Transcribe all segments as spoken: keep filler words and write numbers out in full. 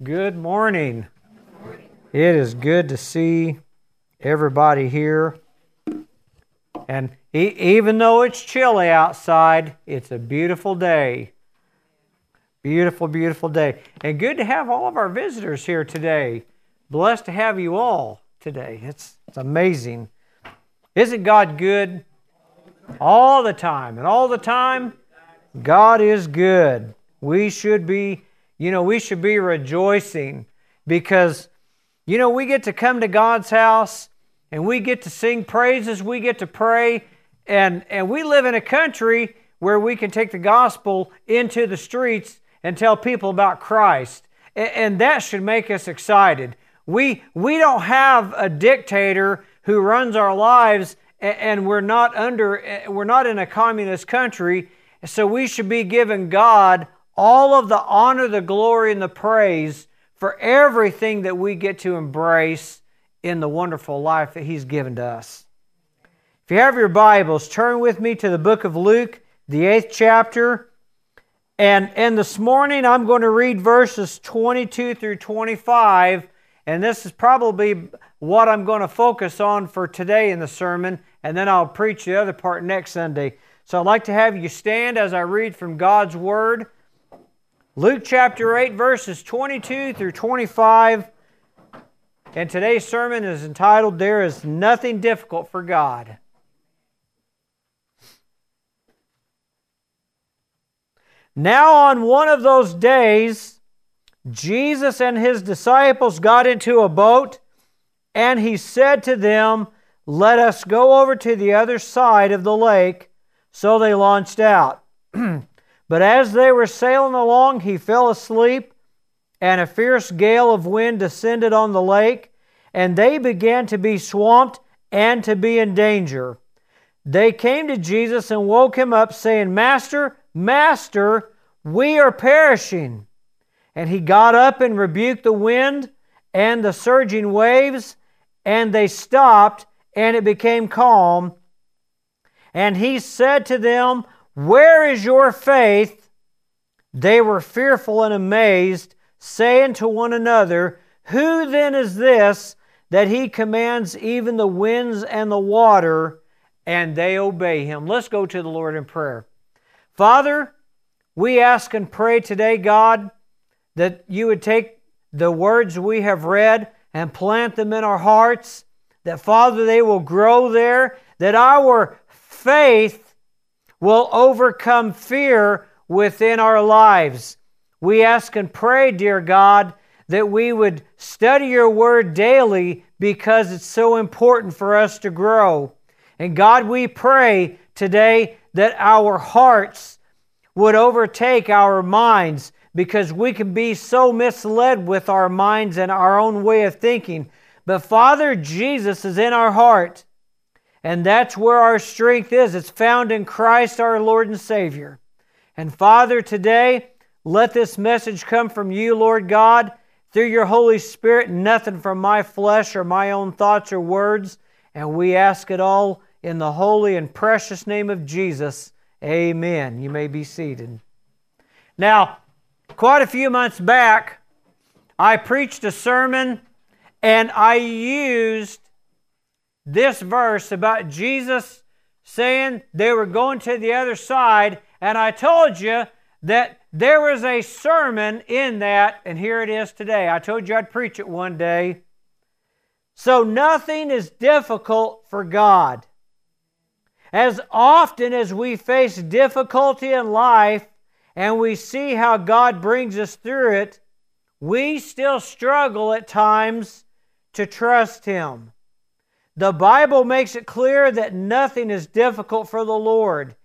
Good morning. It is good to see everybody here. And e- even though it's chilly outside, it's a beautiful day. Beautiful, beautiful day. And good to have all of our visitors here today. Blessed to have you all today. It's, it's amazing. Isn't God good? All the time. And all the time, God is good. We should be You know, we should be rejoicing because, you know, we get to come to God's house and we get to sing praises, we get to pray, and, and we live in a country where we can take the gospel into the streets and tell people about Christ. And, and that should make us excited. We, we don't have a dictator who runs our lives and, and we're not under, we're not in a communist country, so we should be giving God all of the honor, the glory, and the praise for everything that we get to embrace in the wonderful life that He's given to us. If you have your Bibles, turn with me to the book of Luke, the eighth chapter. And, and this morning I'm going to read verses twenty-two through twenty-five. And this is probably what I'm going to focus on for today in the sermon. And then I'll preach the other part next Sunday. So I'd like to have you stand as I read from God's Word. Luke chapter eight, verses twenty-two through twenty-five. And today's sermon is entitled, There is Nothing Difficult for God. Now on one of those days, Jesus and His disciples got into a boat, and He said to them, Let us go over to the other side of the lake. So they launched out. But as they were sailing along, He fell asleep, and a fierce gale of wind descended on the lake, and they began to be swamped and to be in danger. They came to Jesus and woke Him up, saying, Master, Master, we are perishing. And He got up and rebuked the wind and the surging waves, and they stopped, and it became calm. And He said to them, Where is your faith? They were fearful and amazed, saying to one another, Who then is this that He commands even the winds and the water, and they obey Him? Let's go to the Lord in prayer. Father, we ask and pray today, God, that You would take the words we have read and plant them in our hearts, that, Father, they will grow there, that our faith will overcome fear within our lives. We ask and pray, dear God, that we would study Your Word daily because it's so important for us to grow. And God, we pray today that our hearts would overtake our minds, because we can be so misled with our minds and our own way of thinking. But Father, Jesus is in our heart. And that's where our strength is. It's found in Christ our Lord and Savior. And Father, today, let this message come from You, Lord God, through Your Holy Spirit, nothing from my flesh or my own thoughts or words. And we ask it all in the holy and precious name of Jesus. Amen. You may be seated. Now, quite a few months back, I preached a sermon and I used this verse about Jesus saying they were going to the other side, and I told you that there was a sermon in that, and here it is today. I told you I'd preach it one day. So nothing is difficult for God. As often as we face difficulty in life and we see how God brings us through it, we still struggle at times to trust Him. The Bible makes it clear that nothing is difficult for the Lord.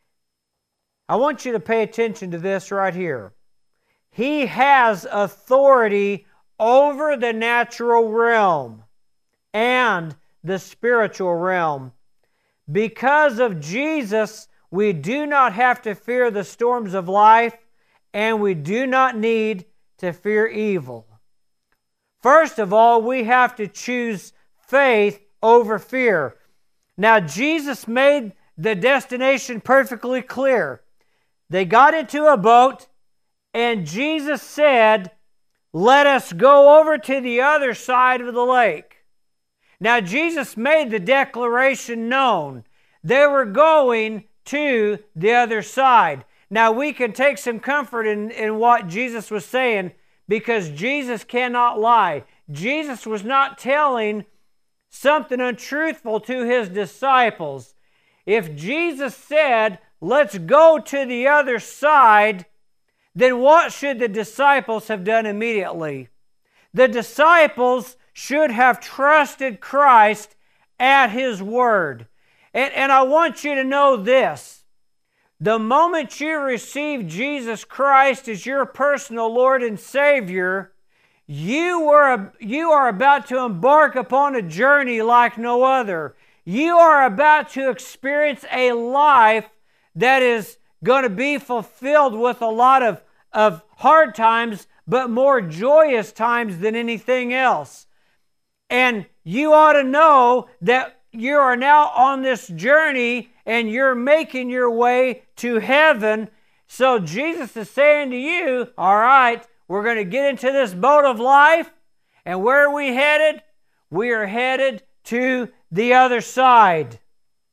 I want you to pay attention to this right here. He has authority over the natural realm and the spiritual realm. Because of Jesus, we do not have to fear the storms of life, and we do not need to fear evil. First of all, we have to choose faith over fear. Now, Jesus made the destination perfectly clear. They got into a boat, and Jesus said, let us go over to the other side of the lake. Now, Jesus made the declaration known. They were going to the other side. Now, we can take some comfort in, in what Jesus was saying, because Jesus cannot lie. Jesus was not telling something untruthful to his disciples. If Jesus said, let's go to the other side, then what should the disciples have done immediately? The disciples should have trusted Christ at his word. And, and I want you to know this. The moment you receive Jesus Christ as your personal Lord and Savior, you, were, you are about to embark upon a journey like no other. You are about to experience a life that is going to be fulfilled with a lot of, of hard times, but more joyous times than anything else. And you ought to know that you are now on this journey and you're making your way to heaven. So Jesus is saying to you, all right, we're going to get into this boat of life. And where are we headed? We are headed to the other side.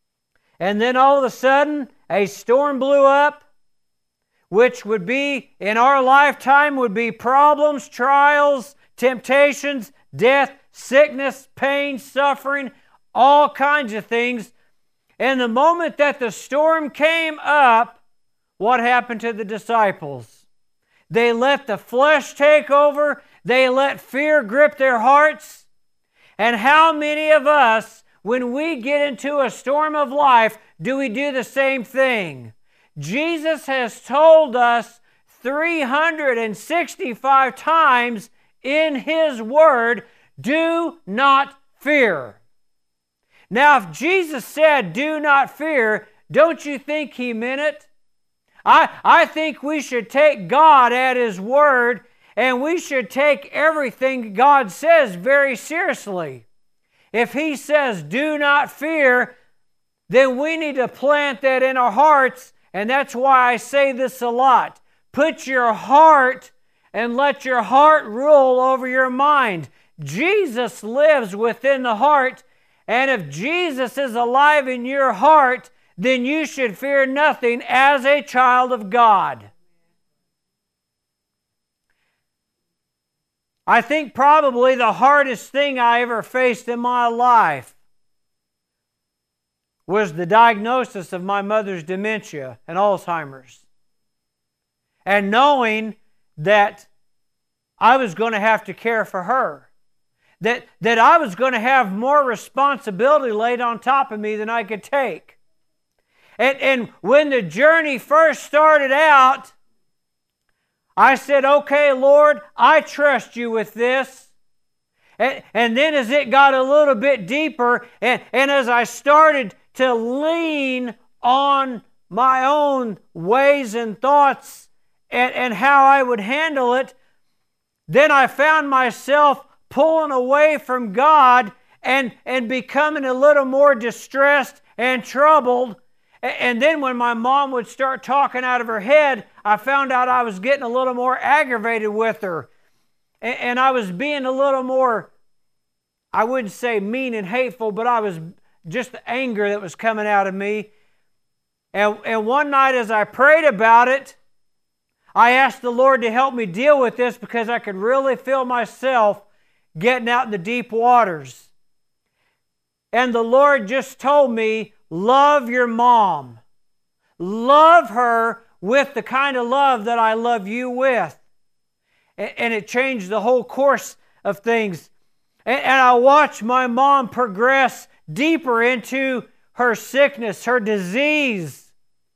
And then all of a sudden, a storm blew up, which would be, in our lifetime, would be problems, trials, temptations, death, sickness, pain, suffering, all kinds of things. And the moment that the storm came up, what happened to the disciples? They let the flesh take over. They let fear grip their hearts. And how many of us, when we get into a storm of life, do we do the same thing? Jesus has told us three hundred sixty-five times in His Word, do not fear. Now, if Jesus said, do not fear, don't you think He meant it? I, I think we should take God at His Word, and we should take everything God says very seriously. If He says, do not fear, then we need to plant that in our hearts, and that's why I say this a lot. Put your heart and let your heart rule over your mind. Jesus lives within the heart, and if Jesus is alive in your heart, then you should fear nothing as a child of God. I think probably the hardest thing I ever faced in my life was the diagnosis of my mother's dementia and Alzheimer's. And knowing that I was going to have to care for her. That, that I was going to have more responsibility laid on top of me than I could take. And, and when the journey first started out, I said, okay, Lord, I trust you with this. And, and then as it got a little bit deeper, and, and as I started to lean on my own ways and thoughts and, and how I would handle it, then I found myself pulling away from God and, and becoming a little more distressed and troubled. And then when my mom would start talking out of her head, I found out I was getting a little more aggravated with her. And I was being a little more, I wouldn't say mean and hateful, but I was just the anger that was coming out of me. And, and one night as I prayed about it, I asked the Lord to help me deal with this because I could really feel myself getting out in the deep waters. And the Lord just told me, love your mom. Love her with the kind of love that I love you with. And it changed the whole course of things. And I watched my mom progress deeper into her sickness, her disease.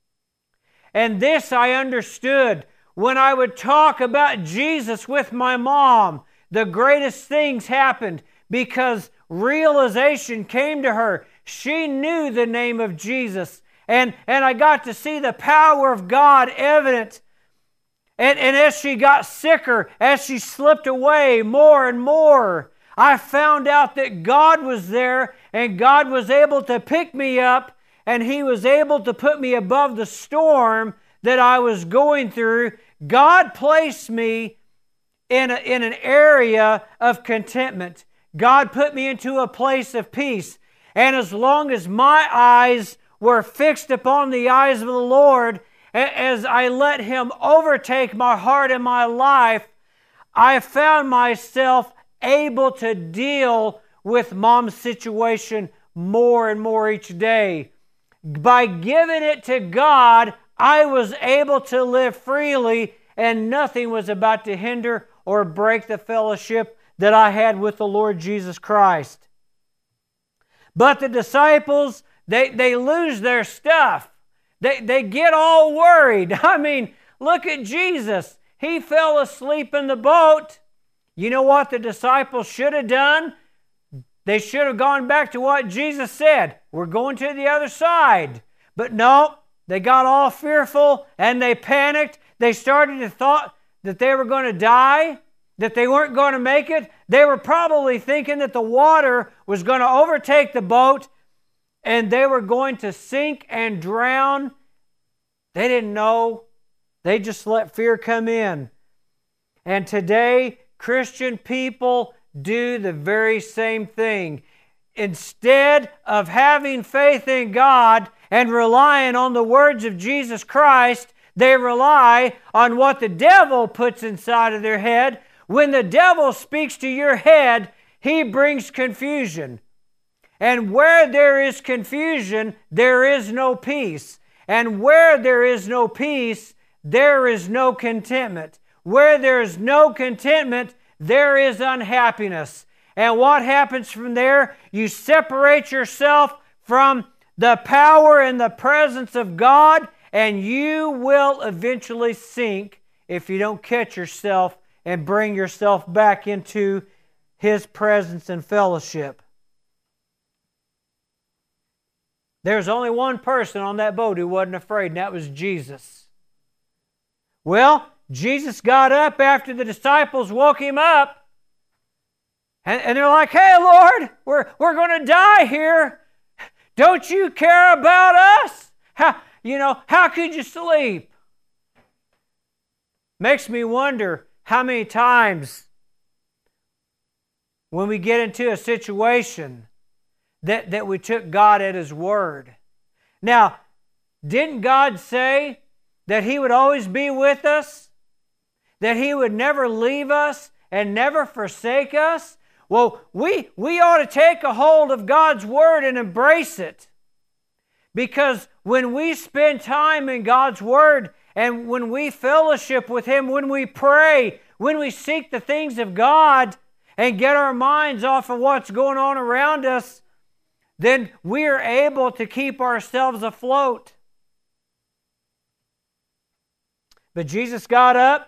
And this I understood. When I would talk about Jesus with my mom, the greatest things happened because realization came to her. She knew the name of Jesus. And, and I got to see the power of God evident. And, and as she got sicker, as she slipped away more and more, I found out that God was there and God was able to pick me up and He was able to put me above the storm that I was going through. God placed me in, a, in an area of contentment. God put me into a place of peace. And as long as my eyes were fixed upon the eyes of the Lord, as I let Him overtake my heart and my life, I found myself able to deal with Mom's situation more and more each day. By giving it to God, I was able to live freely, and nothing was about to hinder or break the fellowship that I had with the Lord Jesus Christ. But the disciples, they, they lose their stuff. They, they get all worried. I mean, look at Jesus. He fell asleep in the boat. You know what the disciples should have done? They should have gone back to what Jesus said. We're going to the other side. But no, they got all fearful and they panicked. They started to thought that they were going to die, that they weren't going to make it. They were probably thinking that the water was going to overtake the boat and they were going to sink and drown. They didn't know. They just let fear come in. And today, Christian people do the very same thing. Instead of having faith in God and relying on the words of Jesus Christ, they rely on what the devil puts inside of their head. When the devil speaks to your head, he brings confusion. And where there is confusion, there is no peace. And where there is no peace, there is no contentment. Where there is no contentment, there is unhappiness. And what happens from there? You separate yourself from the power and the presence of God, and you will eventually sink if you don't catch yourself and bring yourself back into His presence and fellowship. There's only one person on that boat who wasn't afraid, and that was Jesus. Well, Jesus got up after the disciples woke Him up, and, and they're like, "Hey, Lord, we're, we're going to die here. Don't you care about us? How, you know, how could you sleep?" Makes me wonder how many times when we get into a situation that, that we took God at His word. Now, didn't God say that He would always be with us? That He would never leave us and never forsake us? Well, we, we ought to take a hold of God's Word and embrace it. Because when we spend time in God's Word and when we fellowship with Him, when we pray, when we seek the things of God and get our minds off of what's going on around us, then we are able to keep ourselves afloat. But Jesus got up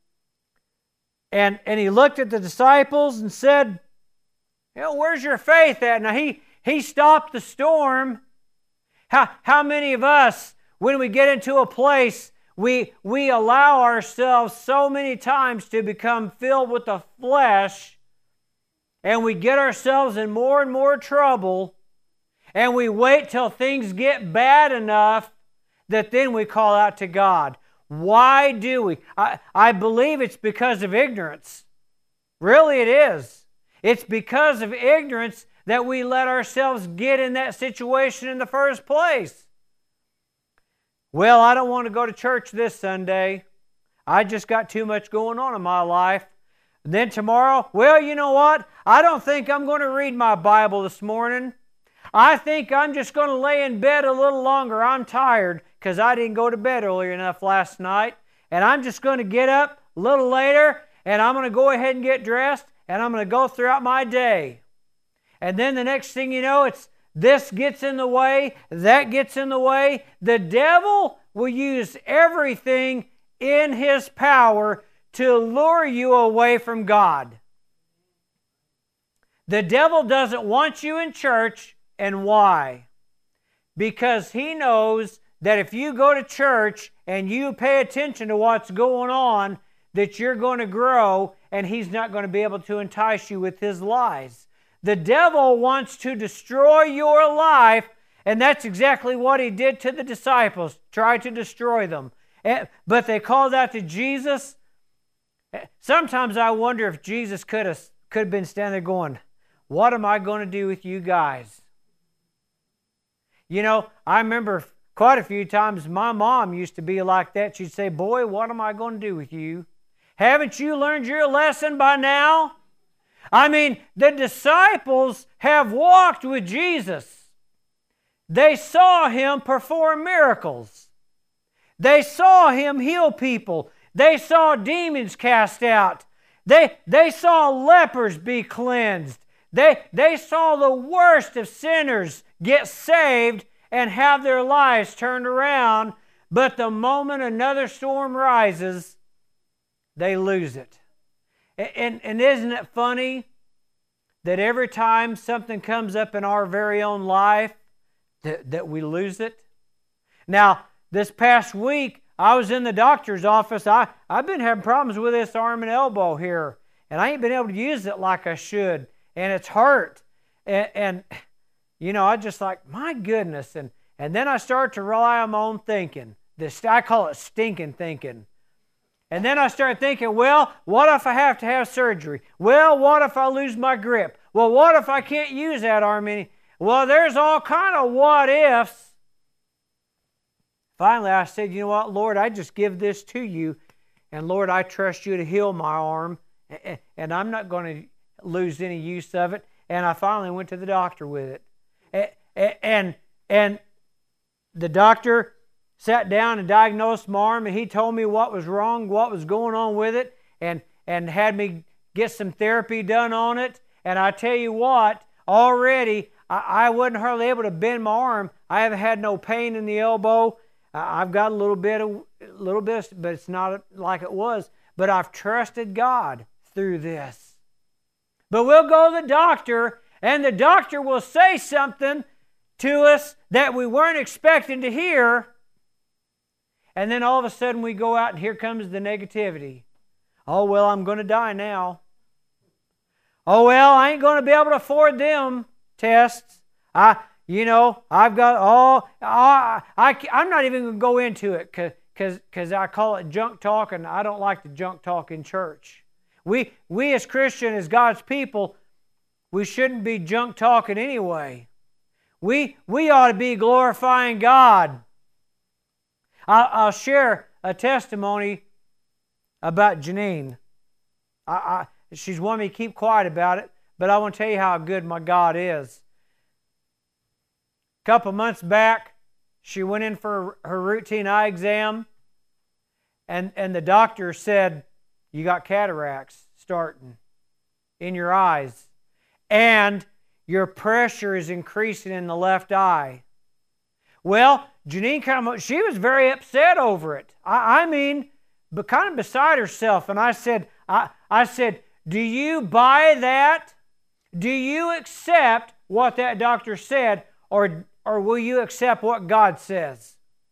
and, and He looked at the disciples and said, "You know, where's your faith at?" Now, He, he stopped the storm. How, how many of us, when we get into a place, we, we allow ourselves so many times to become filled with the flesh, and we get ourselves in more and more trouble, and we wait till things get bad enough that then we call out to God. Why do we? I, I believe it's because of ignorance. Really, it is. It's because of ignorance that we let ourselves get in that situation in the first place. Well, I don't want to go to church this Sunday. I just got too much going on in my life. And then tomorrow, well, you know what? I don't think I'm going to read my Bible this morning. I think I'm just going to lay in bed a little longer. I'm tired because I didn't go to bed early enough last night. And I'm just going to get up a little later and I'm going to go ahead and get dressed and I'm going to go throughout my day. And then the next thing you know, it's this gets in the way, that gets in the way. The devil will use everything in his power to lure you away from God. The devil doesn't want you in church. And why? Because he knows that if you go to church and you pay attention to what's going on, that you're going to grow and he's not going to be able to entice you with his lies. The devil wants to destroy your life, and that's exactly what he did to the disciples, tried to destroy them. But they called out to Jesus, Sometimes I wonder if Jesus could have could have been standing there going, what am I going to do with you guys? You know, I remember quite a few times my mom used to be like that. She'd say, boy, what am I going to do with you? Haven't you learned your lesson by now? I mean, the disciples have walked with Jesus. They saw Him perform miracles. They saw Him heal people. They saw demons cast out. They, they saw lepers be cleansed. They, they saw the worst of sinners get saved and have their lives turned around. But the moment another storm rises, they lose it. And, and, and isn't it funny that every time something comes up in our very own life, that, that we lose it? Now, this past week, I was in the doctor's office. I, I've been having problems with this arm and elbow here, and I ain't been able to use it like I should, and it's hurt. And, and you know, I just like, my goodness. And, and then I start to rely on my own thinking. This, I call it stinking thinking. And then I start thinking, well, what if I have to have surgery? Well, what if I lose my grip? Well, what if I can't use that arm any? Well, there's all kind of what ifs. Finally, I said, you know what, Lord, I just give this to you. And Lord, I trust you to heal my arm. And I'm not going to lose any use of it. And I finally went to the doctor with it. And, and the doctor sat down and diagnosed my arm, and he told me what was wrong, what was going on with it, and, and had me get some therapy done on it. And I tell you what, already I, I wasn't hardly able to bend my arm. I haven't had no pain in the elbow. I've got a little bit, of, a little bit, but it's not like it was. But I've trusted God through this. But we'll go to the doctor, and the doctor will say something to us that we weren't expecting to hear. And then all of a sudden we go out and here comes the negativity. Oh, well, I'm going to die now. Oh, well, I ain't going to be able to afford them tests. I, you know, I've got all, I, I, I'm not even going to go into it because because I call it junk talk, and I don't like the junk talk in church. We, we as Christians, as God's people, we shouldn't be junk talking anyway. We, we ought to be glorifying God. I'll, I'll share a testimony about Janine. I, I, she's wanted me to keep quiet about it, but I want to tell you how good my God is. A couple months back, she went in for her routine eye exam, and, and the doctor said, you got cataracts starting in your eyes, and your pressure is increasing in the left eye. Well, Janine kind of, she was very upset over it. I, I mean, but kind of beside herself. And I said, I, I said, do you buy that? Do you accept what that doctor said, or, or will you accept what God says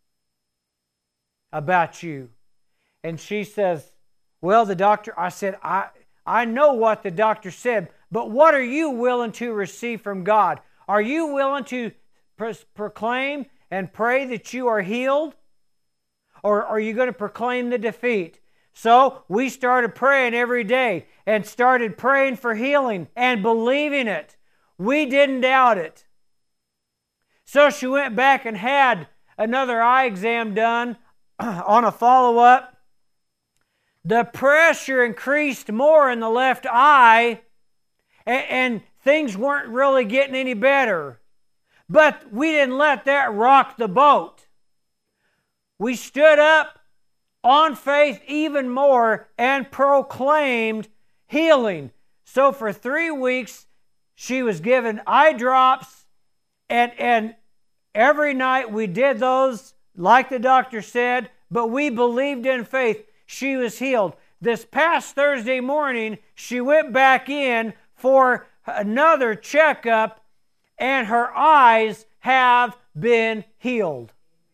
about you? And she says, well, the doctor, I said, I, I know what the doctor said, but what are you willing to receive from God? Are you willing to pro- proclaim and pray that you are healed? Or are you going to proclaim the defeat? So we started praying every day and started praying for healing and believing it. We didn't doubt it. So she went back and had another eye exam done on a follow-up. The pressure increased more in the left eye, and, and things weren't really getting any better. But we didn't let that rock the boat. We stood up on faith even more and proclaimed healing. So for three weeks, she was given eye drops, and, and every night we did those like the doctor said, but we believed in faith. She was healed. This past Thursday morning, she went back in for another checkup, and her eyes have been healed.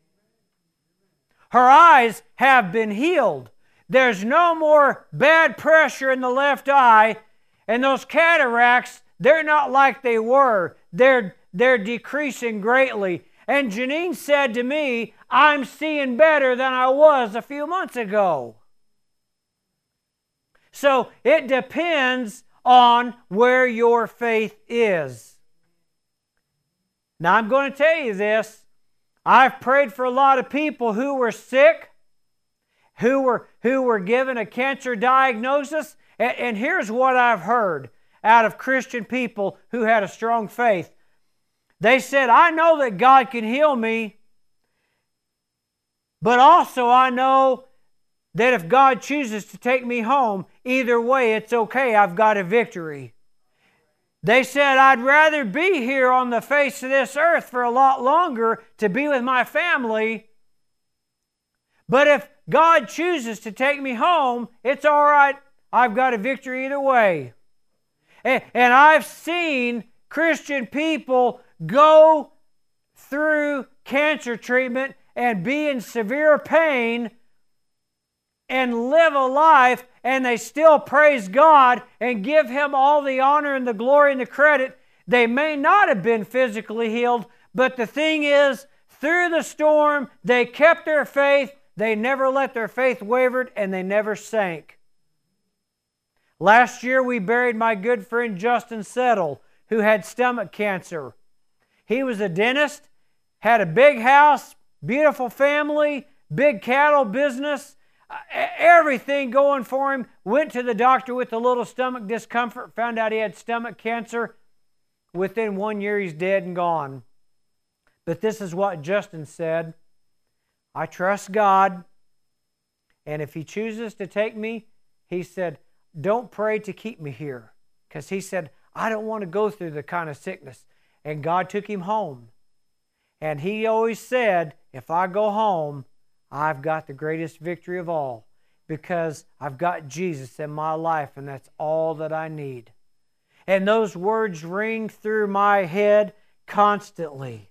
Her eyes have been healed. There's no more bad pressure in the left eye, and those cataracts, they're not like they were. They're, they're decreasing greatly. And Janine said to me, I'm seeing better than I was a few months ago. So it depends on where your faith is. Now I'm going to tell you this. I've prayed for a lot of people who were sick, who were, who were given a cancer diagnosis, and, and here's what I've heard out of Christian people who had a strong faith. They said, I know that God can heal me, but also I know that if God chooses to take me home, either way it's okay, I've got a victory. They said, I'd rather be here on the face of this earth for a lot longer to be with my family, but if God chooses to take me home, it's all right, I've got a victory either way. And, and I've seen Christian people go through cancer treatment and be in severe pain and live a life, and they still praise God and give Him all the honor and the glory and the credit. They may not have been physically healed, but the thing is, through the storm, they kept their faith, they never let their faith waver, and they never sank. Last year we buried my good friend Justin Settle, who had stomach cancer. He was a dentist, had a big house, beautiful family, big cattle business, everything going for him. Went to the doctor with a little stomach discomfort, found out he had stomach cancer. Within one year he's dead and gone. But this is what Justin said. I trust God, and if He chooses to take me, he said, don't pray to keep me here. Because he said, I don't want to go through the kind of sickness. And God took him home. And he always said, if I go home, I've got the greatest victory of all, because I've got Jesus in my life, and that's all that I need. And those words ring through my head constantly.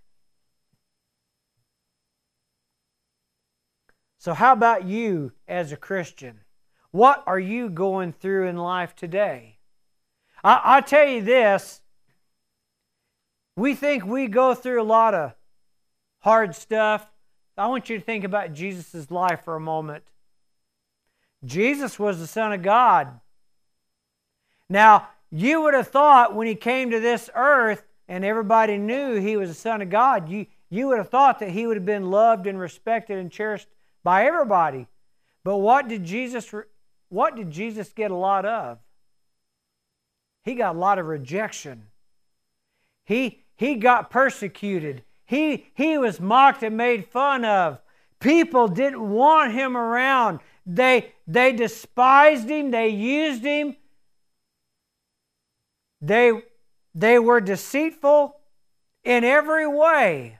So how about you as a Christian? What are you going through in life today? I, I tell you this, we think we go through a lot of hard stuff. I want you to think about Jesus' life for a moment. Jesus was the Son of God. Now, you would have thought when He came to this earth and everybody knew He was the Son of God, you, you would have thought that He would have been loved and respected and cherished by everybody. But what did Jesus, what did Jesus get a lot of? He got a lot of rejection. He, he got persecuted. He, he was mocked and made fun of. People didn't want Him around. They, they despised Him. They used Him. They, they were deceitful in every way.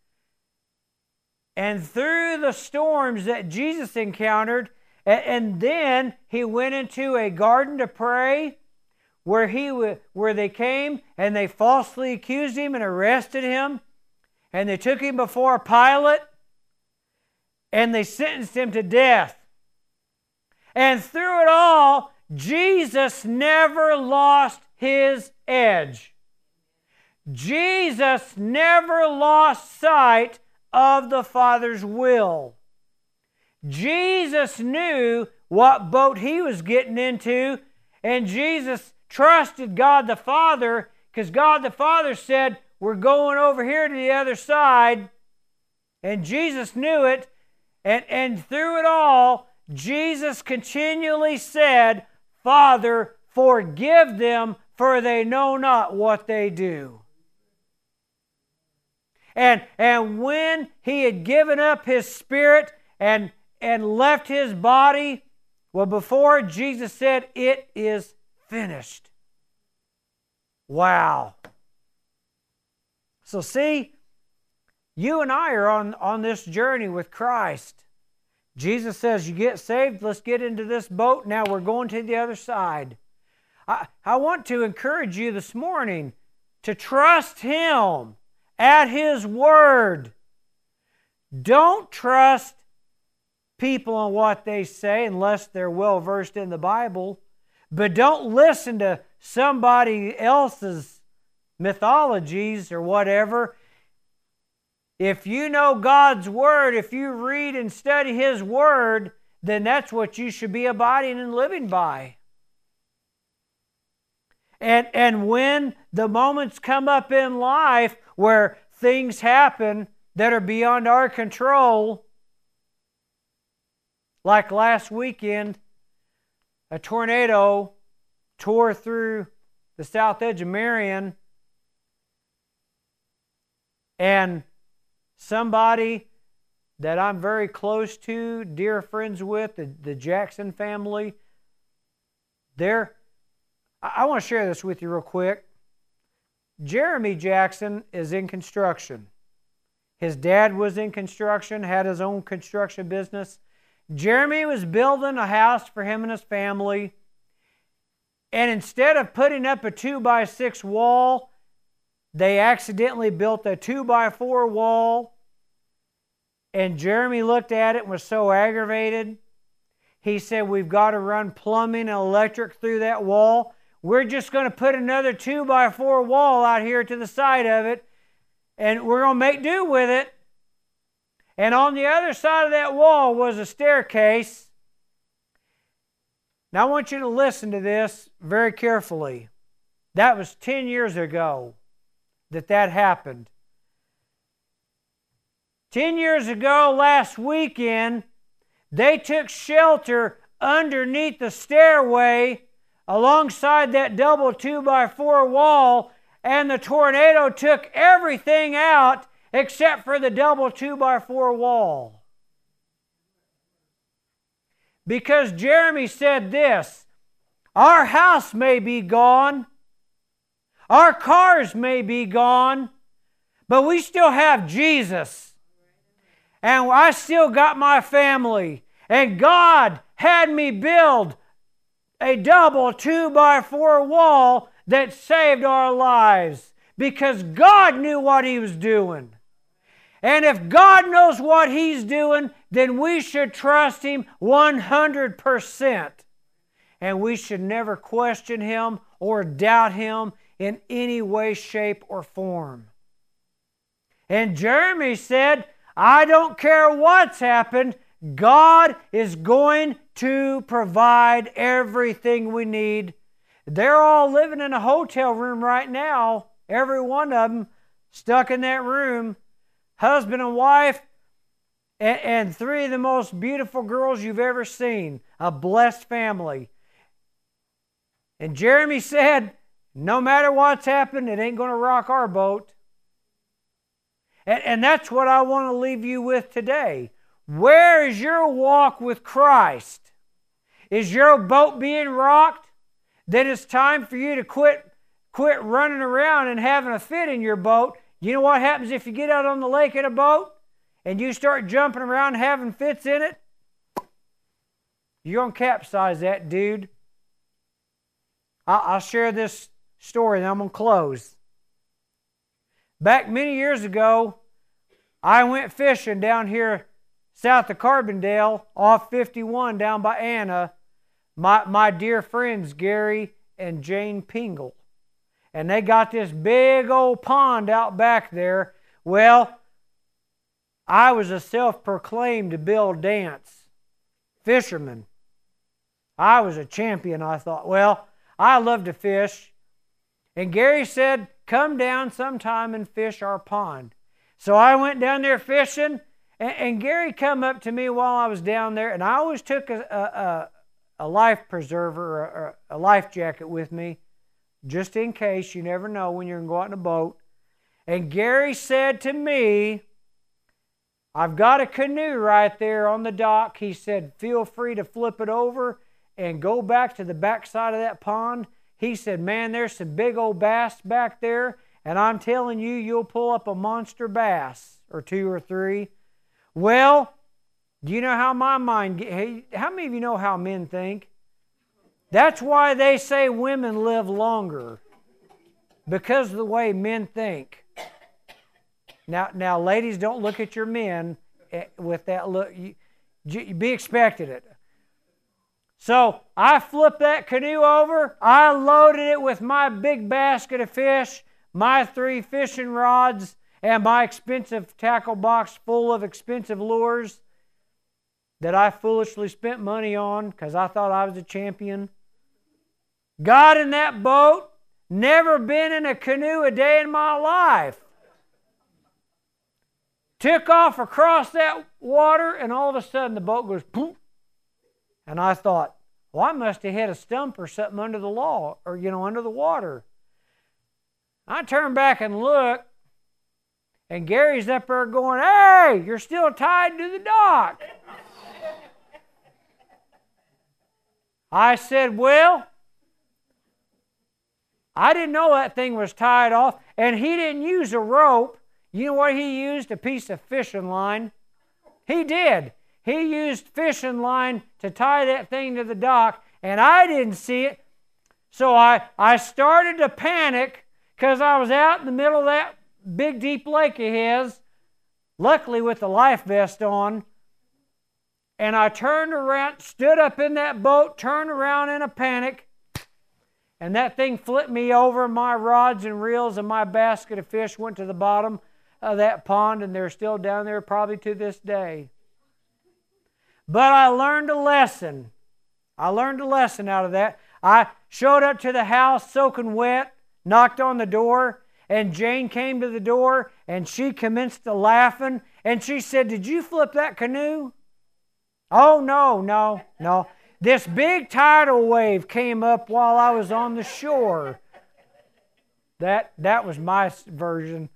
And through the storms that Jesus encountered, and, and then He went into a garden to pray, where, he, where they came and they falsely accused Him and arrested Him. And they took Him before Pilate, and they sentenced Him to death. And through it all, Jesus never lost His edge. Jesus never lost sight of the Father's will. Jesus knew what boat He was getting into, and Jesus trusted God the Father, because God the Father said, we're going over here to the other side. And Jesus knew it. And, and through it all, Jesus continually said, Father, forgive them, for they know not what they do. And, and when He had given up His spirit and, and left His body, well, before Jesus said, it is finished. Wow. So see, you and I are on, on this journey with Christ. Jesus says, you get saved, let's get into this boat. Now we're going to the other side. I, I want to encourage you this morning to trust Him at His word. Don't trust people on what they say unless they're well versed in the Bible. But don't listen to somebody else's mythologies or whatever. If you know God's Word, if you read and study His Word, then that's what you should be abiding and living by. And, and when the moments come up in life where things happen that are beyond our control, like last weekend, a tornado tore through the south edge of Marion, and somebody that I'm very close to, dear friends with, the, the Jackson family, they're, I, I want to share this with you real quick. Jeremy Jackson is in construction. His dad was in construction, had his own construction business. Jeremy was building a house for him and his family, and instead of putting up a two by six wall, they accidentally built a two by four wall. And Jeremy looked at it and was so aggravated. He said, we've got to run plumbing and electric through that wall. We're just going to put another two by four wall out here to the side of it, and we're going to make do with it. And on the other side of that wall was a staircase. Now I want you to listen to this very carefully. That was ten years ago that that happened. Ten years ago, last weekend, they took shelter underneath the stairway alongside that double two by four wall, and the tornado took everything out except for the double two by four wall. Because Jeremy said this, our house may be gone, our cars may be gone, but we still have Jesus. And I still got my family. And God had me build a double two by four wall that saved our lives. Because God knew what He was doing. And if God knows what He's doing, then we should trust Him one hundred percent. And we should never question Him or doubt Him in any way, shape, or form. And Jeremy said, I don't care what's happened, God is going to provide everything we need. They're all living in a hotel room right now, every one of them stuck in that room, husband and wife, and, and three of the most beautiful girls you've ever seen, a blessed family. And Jeremy said, no matter what's happened, it ain't going to rock our boat. And, and that's what I want to leave you with today. Where is your walk with Christ? Is your boat being rocked? Then it's time for you to quit, quit running around and having a fit in your boat. You know what happens if you get out on the lake in a boat and you start jumping around and having fits in it? You're going to capsize that, dude. I'll, I'll share this story and I'm going to close. Back many years ago, I went fishing down here south of Carbondale off fifty-one down by Anna. My, my dear friends Gary and Jane Pingle. And they got this big old pond out back there. Well, I was a self-proclaimed Bill Dance fisherman. I was a champion, I thought. Well, I love to fish. And Gary said, come down sometime and fish our pond. So I went down there fishing, and, and Gary come up to me while I was down there, and I always took a, a, a life preserver or a life jacket with me, just in case. You never know when you're going to go out in a boat. And Gary said to me, I've got a canoe right there on the dock. He said, feel free to flip it over and go back to the backside of that pond. He said, man, there's some big old bass back there, and I'm telling you, you'll pull up a monster bass or two or three. Well, do you know how my mind, hey, how many of you know how men think? That's why they say women live longer, because of the way men think. Now, now, ladies, don't look at your men with that look. You, you be expecting it. So I flipped that canoe over. I loaded it with my big basket of fish, my three fishing rods, and my expensive tackle box full of expensive lures that I foolishly spent money on because I thought I was a champion. Got in that boat, Never been in a canoe a day in my life. Took off across that water, and all of a sudden the boat goes poof. And I thought, well, I must have hit a stump or something under the law, or, you know, under the water. I turned back and looked, and Gary's up there going, hey, you're still tied to the dock. I said, well, I didn't know that thing was tied off, and he didn't use a rope. You know what he used? A piece of fishing line. He did. He used fishing line to tie that thing to the dock, and I didn't see it. So I, I started to panic because I was out in the middle of that big deep lake of his, luckily with the life vest on. And I turned around, stood up in that boat, turned around in a panic, and that thing flipped me over. My rods and reels and my basket of fish went to the bottom of that pond, and they're still down there probably to this day. But I learned a lesson. I learned a lesson out of that. I showed up to the house soaking wet, knocked on the door, and Jane came to the door, and she commenced to laughing, and she said, did you flip that canoe? Oh, no, no, no. This big tidal wave came up while I was on the shore. That, that was my version.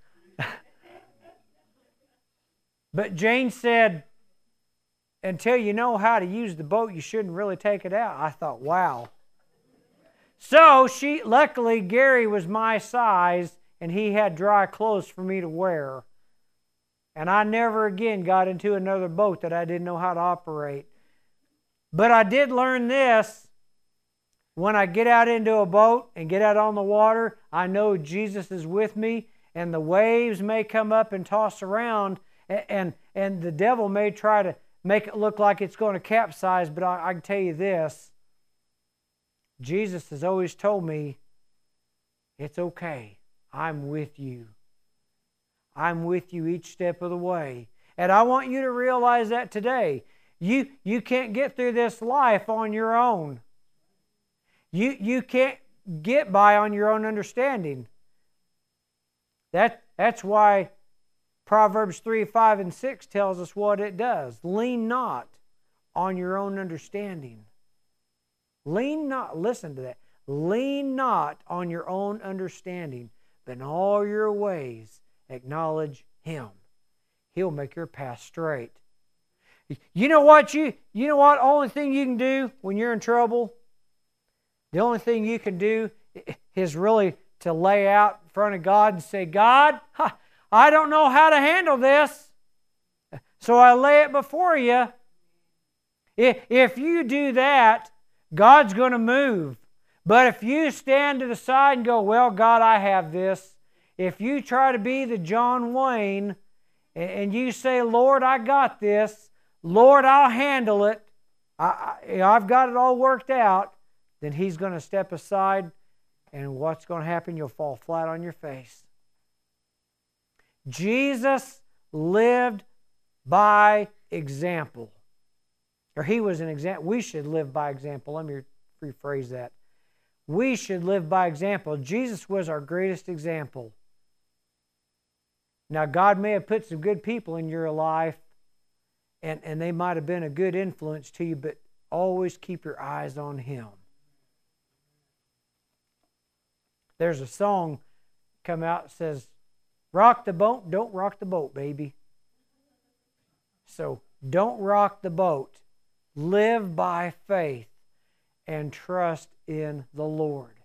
But Jane said, until you know how to use the boat, you shouldn't really take it out. I thought, wow. So she, luckily, Gary was my size, and he had dry clothes for me to wear. And I never again got into another boat that I didn't know how to operate. But I did learn this. When I get out into a boat and get out on the water, I know Jesus is with me, and the waves may come up and toss around, and, and, and the devil may try to make it look like it's going to capsize, but I, I can tell you this. Jesus has always told me, it's okay. I'm with you. I'm with you each step of the way. And I want you to realize that today. You, you can't get through this life on your own. You, you can't get by on your own understanding. That, that's why Proverbs three, five, and six tells us what it does. Lean not on your own understanding. Lean not, listen to that. Lean not on your own understanding, but in all your ways acknowledge Him. He'll make your path straight. You know what you, you know what only thing you can do when you're in trouble? The only thing you can do is really to lay out in front of God and say, God, I don't know how to handle this, so I lay it before you. If you do that, God's going to move. But if you stand to the side and go, well, God, I have this. If you try to be the John Wayne and you say, Lord, I got this. Lord, I'll handle it. I, I, I've got it all worked out. Then He's going to step aside, and what's going to happen? You'll fall flat on your face. Jesus lived by example. Or He was an example. We should live by example. Let me rephrase that. We should live by example. Jesus was our greatest example. Now, God may have put some good people in your life, and, and they might have been a good influence to you, but always keep your eyes on Him. There's a song come out that says, rock the boat, don't rock the boat, baby. So, don't rock the boat. Live by faith and trust in the Lord.